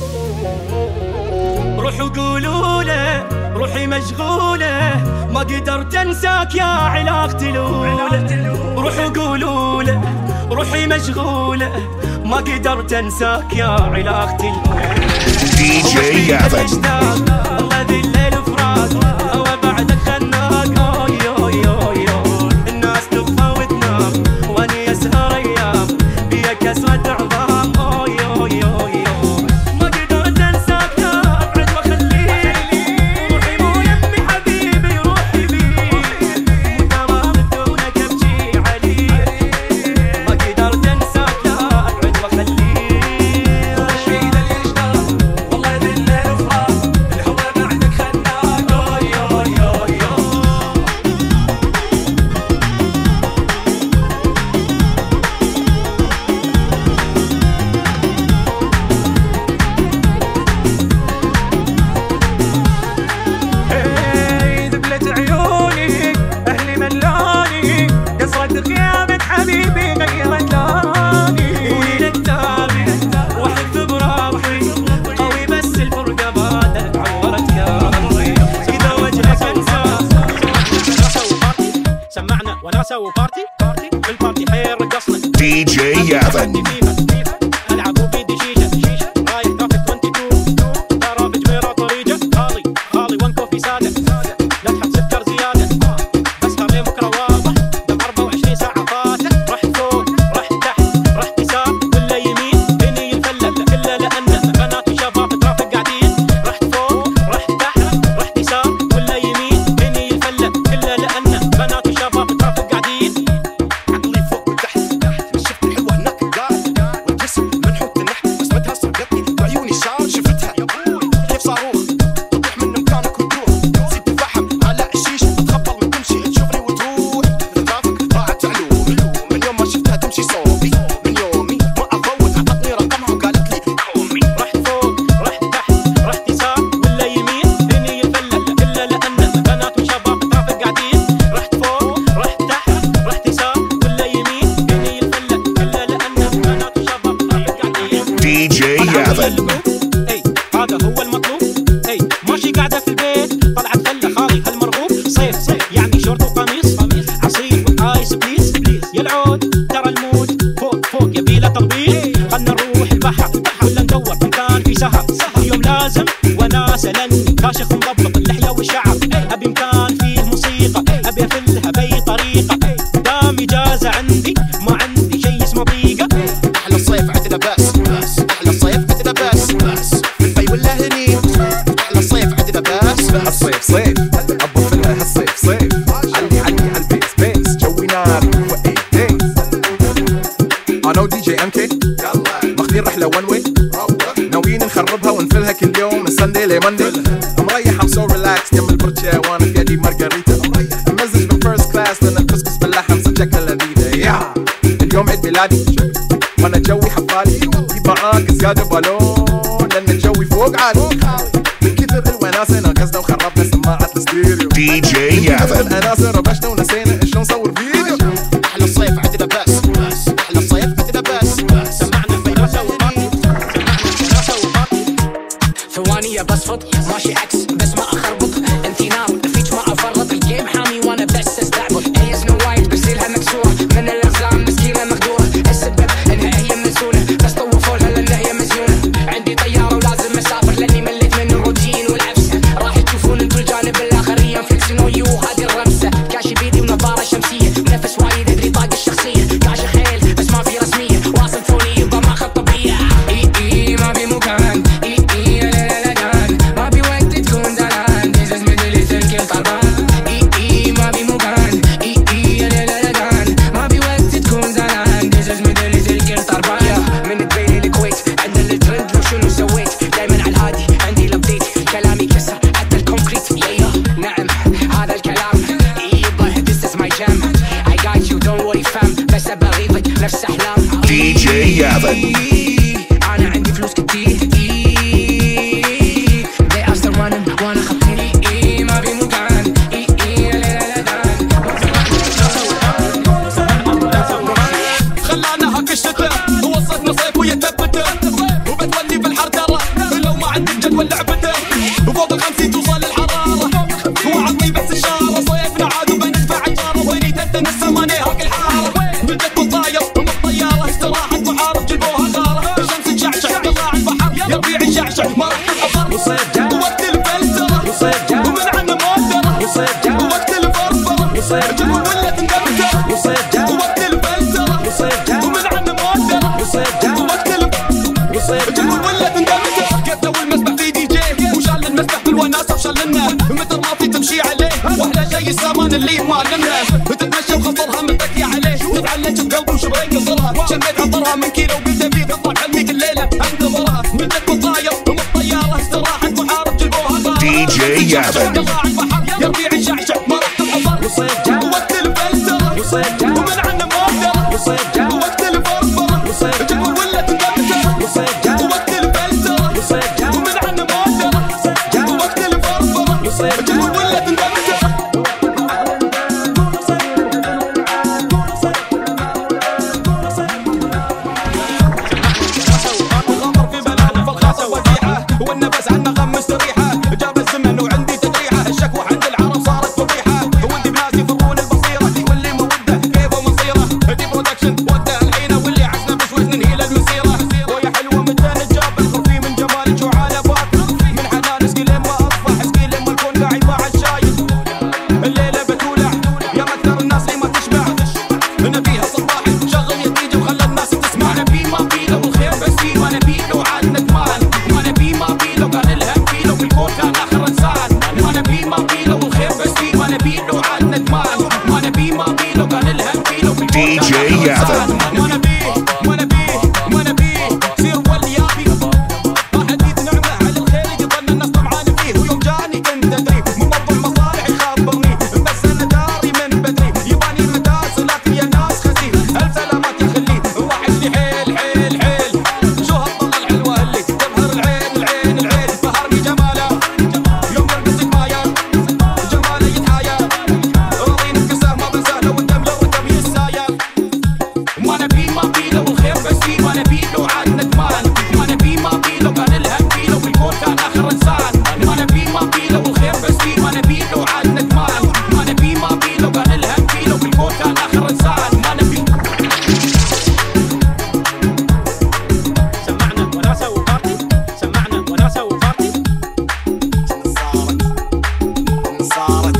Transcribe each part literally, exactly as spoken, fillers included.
روحوا قولوا له روحي مشغولة، ما قدرت انساك يا علاقتي الأولى. روحوا قولوا له روحي مشغولة، ما قدرت انساك يا علاقتي الأولى. دي جي جافن الله ذي الليل فراق، هوا بعدك خناق. أوي أوي أوي الناس تغفى وتنام، واني اسهر ايام بيا كسرة عظام. أوي أوي أوي ما قدرت انساك يا ابعد واخليك، روحي مو يمي حبيبي روحي بيك، تمام دونك ابكي عليك. ما قدرت انساك يا ابعد واخليك، الشيء اللي اشتاق والله ذي الليل فراق، الهوى بعدك خناق. أوي أوي أوي ذبلت عيوني اهلي ملاني، قصرت غيابك حبيبي غيرت لاني. وليلك تابي واحد بروحي قوي، بس الفرقه بعدك عورت قلبي. اذا وجهك انساه سمعنا وناسه وبارتي بالبارتي حير رقصنا. دي جي جافن العبوا بيدي شيشه شيشه رايح ترافيك اثنين وعشرين، ترى بجميره طريقه خالي خالي وان كوفي ساده، لا تحط سكر زياده بسهر لين بكره واضح. دم أربعة وعشرين ساعه فاتت، رحت فوق رحت تحت رحت يسار ولا يمين، بيني الفله كله لانه بنات وشباب ترافيك قاعدين. رحت فوق رحت تحت رحت يسار ولا يمين، بيني الفله كله لانه بنات وشباب ترافيك قاعدين. عقلي فوق وتحت شفت الحلوة هناك قاعد، والجسم منحوت النحت بسمتها صدقتني بعيوني شعر شفتها كيف صاروخ تطيح من مكانك وتروح. زيد تفحم على الشيش تخبل من تمشي تشوفني وتروح. ترافيك ضاعت علومي من يوم ما شفتها تمشي صوبي، من يومي ما افوت عطتني رقمها وقالت لي قومي. رحت فوق رحت تحت رحت يسار ولا يمين، بيني الفله كله لانه بنات وشباب ترافيك قاعدين. رحت فوق رحت تحت رحت يسار ولا يمين، بيني الفله كله لانه بنات وشباب ترافيك قاعدين. دي جي جافن اي هذا هو المطلوب. اي ماشي قاعده في البيت طلعت خله خالي هالمرغوب. صيف صيف يعني شورت وقميص، عصير وايس بليز يا العود ترى المود فوق فوق يبي له تطبيق. خلنا نروح البحر ولا ندور مكان في سهر، اليوم لازم وناسه لاني كاشخ مضبط اللحيه والشعر. ابي مكان فيه موسيقى ابي افلها باي طريقه، دام اجازه عندي ما عندي شيء اسمه ضيقه. احلى الصيف عندنا بس احلى الصيف عندنا بس في البي ولا هني. احلى الصيف عندنا بس الصيف صيف ابو فيلها هالصيف صيف، علي علي على البيس بيس جوي نار واي دايز. انا ودي جي ام كي ماخذين رحله ون واي، ناويين نخربها ونفلها كل يوم من ساندي لماندي. مريح ام سو ريلاكس يم البرتشا وانا في يدي مارغريتا، ممزج بالفيرست كلاس لان الكسكس باللحم صدقها لذيذه. يا اليوم عيد ميلادي وانا جوي حفالي، جيب معاك زياده بالون لان الجوي فوق عالي. من كثر الوناسه ناقصنا وخربنا سماعات الستيريو. دي جي من كثر جافن الاناسه ربشنا ونسينا شلون نصور فيديو. احلى الصيف عندنا بس احلى الصيف عندنا بس سمعنا وناسه وبارتي سمعنا وناسه وبارتي. ثواني بصفط ماشي عكس بس ما اخربط، انتي نار فيك ما افرط، الجيم حامي وانا بس استعبط. هي سنو وايت برسيلها مكسوره من الاقزام مسكينه مقدوره، السبب انها هي منسونه بس طوفوا لها لان هي مزيونه. عندي طياره ولازم اسافر لاني مليت من الروتين والعفسه، راح تشوفون انتو الجانب الاخر ينفلكسنو يو هذه الرمسه. كاشي بيدي ونظاره Yavin. يربيع يشعشع ما رحت الحضر وقت الفلتر ومن عنا مقدر وقت الفرفر جبل ولا تقدر وقت الفلتر ومن عنا مقدر وقت الفرفر جبل ولا تقدر الغمر في بلاد فالخاصة وديعة والنفس عنا غم مستريحة جاب الزمن وعندي تدريحة الشكوى عند العرب صارت فضيحة ودي بناس يفرون البصيرة واللي موده كيفه مصيره دي برودكشن وده الحين واللي عزنا بشويش ننهي للمسيرة ويا حلوة متى نجاب الخرفي من جمالك وعالبات من حنان سكيلين ما اصبح سكيلين ما الكون قاعد مع الشايب الليلة بتولع يا مكثر الناس لي ما تشبع نبيها صباح شغل يديجي وخلى الناس تسمع نبي ما بيله والخير بس فيه ما نبيله عاد ندمان ما نبي ما بيله قال الهم بيله بالكون كان اخر انسان ما نبي ما بيله والخير بس فيه ما نبيله عاد ندمان ما نبي ما بيله قال الهم بيله بالكون دي كان جي اخر يافن. انسان ما نبيه ما نبيه ما نبيه سير واليابي حديث نعمه على الخير يظن الناس طمعان فيه ويوم جاني كنت ادري من موضوع مصالح يخبرني بس انا داري من بدري يباني مداس لكن يا ناس خسير الف سلامات يا خلي راح لي حيل حيل حيل شو هالطلة الحلوة اللي تظهر العين العين العين بهرني جماله يوم يلبسك مايا جماله يتحايا راضين بكساه ما بنساه لو الدم لو الدم يسايل ما نبي ما بيله والخير بس فيه ما نبيله عاد ندمان ما نبي ما بيله قال الهم بيله بالكون كان اخر انسان ما نبي ما بيله والخير بس فيه ما نبيله عاد ندمان ما نبي ما بيله قال الهم بيله بالكون كان اخر انسان ما نبي سمعنا وناسة وبارتي سمعنا وناسة وبارتي صارت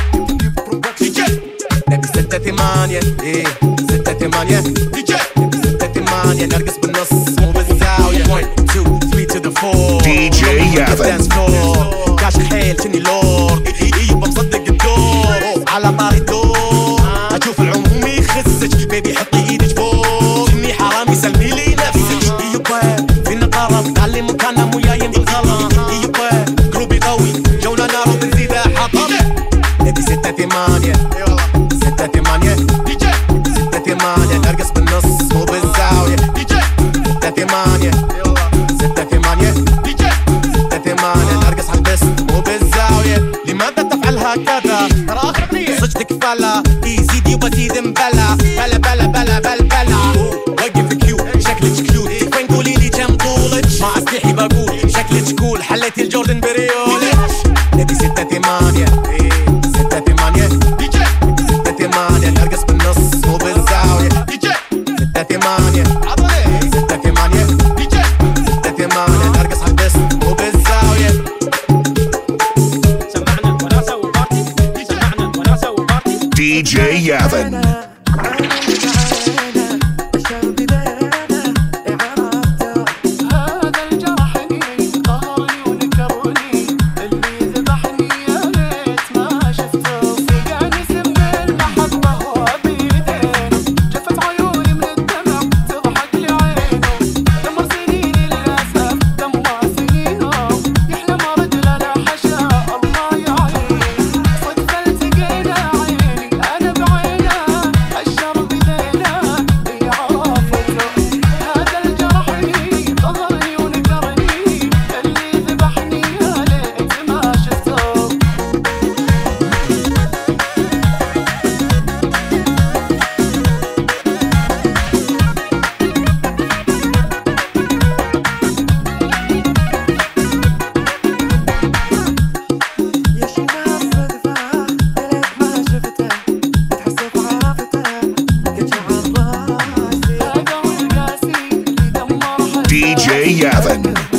نبي ستة ثمانية ايه ستة ثمانية دي جي ستة ثمانية نرقص بالنص مو بالزاوية واحد اثنين ثلاثة to the four دي جي يافن. dance floor كاش حيل شني لور يبا مصدق الدور على طاري الدور اشوف العموم يخسج بيبي حطي ايدك فوق شني حرامي سلمي لي نفسك يبا فينا قرب تعلم مكاننا مو جايين بالغلط يبا قلوبي قوي جونا نار وبنزيدها حطب نبي ستة ثمانية ستة ثمانية دي جي ستة ثمانية نرقص بالنص مو بالزاوية دي جي ستة ثمانية ستة ثمانية دي جي ستة ثمانية نرقص عالبس مو بالزاوية لماذا تفعل هكذا ترى آخر أغنية صجتك فلا يزيد يبا زيد مبلا بلا بلا بلا بلا بلا وقف كيوت شكلك كيوت وين قولي لي كم طولك ما استحي بقول شكلك كول حليتي الجوردن بريولك نبي ستة ثمانية ستة ثمانية دي جي ستة ثمانية نرقص بالنص مو بالزاوية دي جي ستة ثمانية ستة ثمانية دي جي ستة ثمانية نرقص عالبس مو بالزاوية سمعنا وناسة وبارتي سمعنا وناسة وبارتي دي جي يافن. هذا الجرحني قهرني ونكرني اللي ذبحني يا ريت ما شفته سقاني سم المحبة وبيدينه جفت عيوني من الدمع تضحك لي عينه دمر سنيني للأسف دمر سنينه يحلم رجل لا حشا الله يعين صدفة التقينا عيني أنا بعينه الشر بذينه يعرفته هذا الجرحني قهرني ونكرني اللي ذبحني يا ليت ما شفته يا شيماء الصدفة ليت ما شفته بتحسب عرفته كنت عالراسي هذا هو القاسي اللي دمر حياتي دي جي يافن.